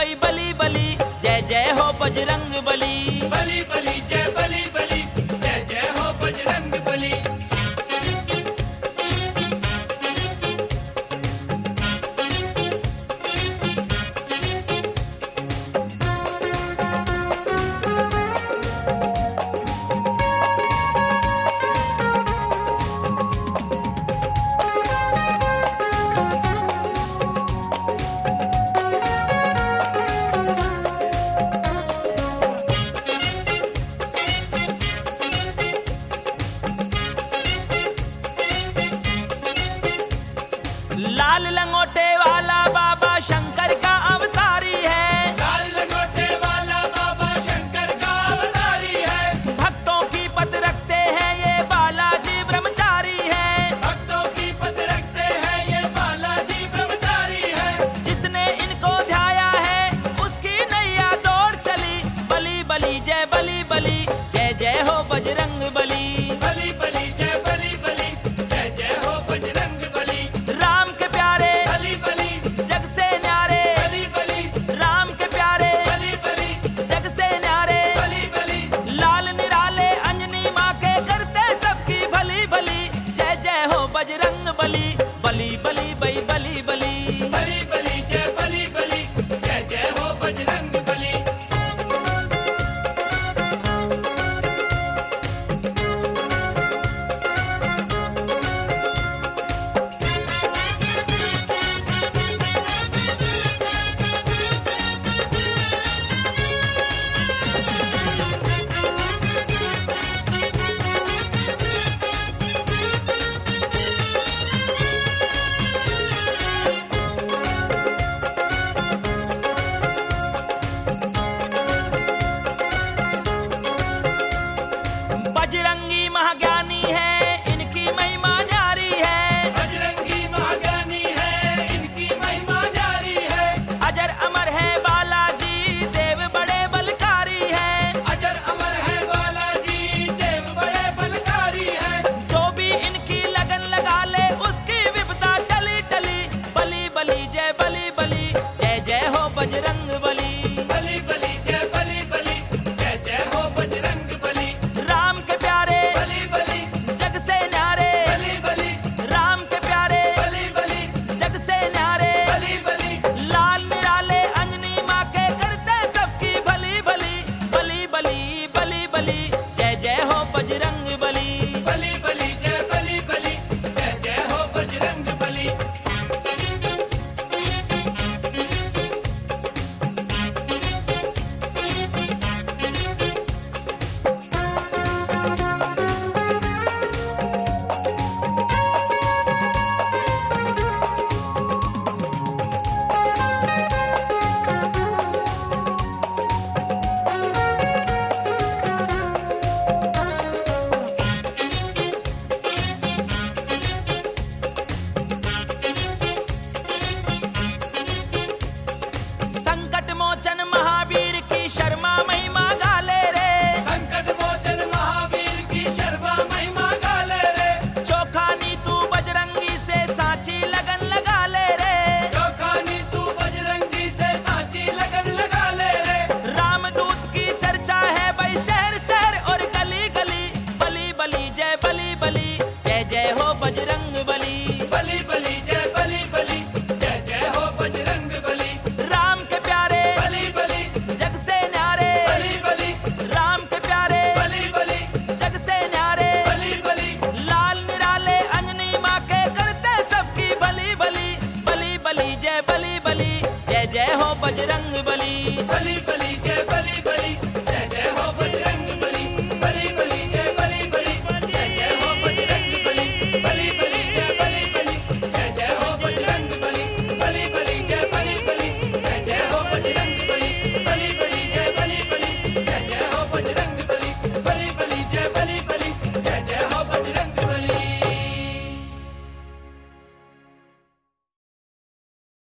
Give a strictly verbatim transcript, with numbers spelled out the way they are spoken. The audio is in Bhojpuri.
बई बली बली, जय जय हो बजरंग बली। बली बली जय बली बली, जय जय हो बजरंग बली। लाल लंगोटे वाला बाबा शंकर का अवतारी है। लाल लंगोटे वाला बाबा शंकर का अवतारी है। भक्तों की पत रखते हैं ये बालाजी ब्रह्मचारी है। भक्तों की पत रखते हैं ये बालाजी ब्रह्मचारी है। जिसने इनको ध्याया है उसकी नैया दौड़ चली। बली बली जय बली बली, जय जय हो बजरंग बली। बली बली जय बली बली, जय जय हो बजरंग बली। राम के प्यारे बली बली जग से न्यारे, बली बली राम के प्यारे बली बली जग से न्यारे। बली बली लाल निराले अंजनी माँ के करते सबकी भली भली, जय जय हो बजरंग बली। बली बली बई बली बली। बली बली जय बली बली, जय जय हो बजरंग बली। बजरंगी महाज्ञानी है, इनकी महिमा न्यारी है। बजरंगी महाज्ञानी है, इनकी महिमा जारी है। अजर अमर है बालाजी, देव बड़े बलकारी है। अजर अमर है बालाजी, देव बड़े बलकारी है। जो भी इनकी लगन लगा ले उसकी विपदा टली टली। बली बली जय बली बली, जय जय हो बजरंग बली। बली बली जय बली बली, जय जय हो बजरंग बली। राम के प्यारे बली बली जग से न्यारे, बली बली राम के प्यारे बली बली जग से न्यारे। बली बली लाल निराले अंजनी माँ के करते सबकी भली भली। बली बली बली बली, जय जय हो बजरंग बली। बली बली जय बली बली, जय जय हो बजरंग बली। संकट मोचन महावीर की शर्मा महिमा गाले रे। संकट मोचन महावीर की शर्मा महिमा गाले रे। चोखानी तू बजरंगी से साची लगन लगा ले रे। चौखानी तू बजरंगी से साची लगन लगा ले रे। रामदूत की चर्चा है भाई शहर शहर और गली गली। बली बली जय बली बली, जय जय हो बजरंग बली। बली बली जय बली बली, जय जय हो बजरंग बली। राम के प्यारे बली बली जग से न्यारे, बली बली राम के प्यारे बली बली जग से न्यारे। बली बली लाल निराले अंजनी माँ के करते सबकी भली भली। बली बली जय बली बली, जय जय हो बजरंग बली। बली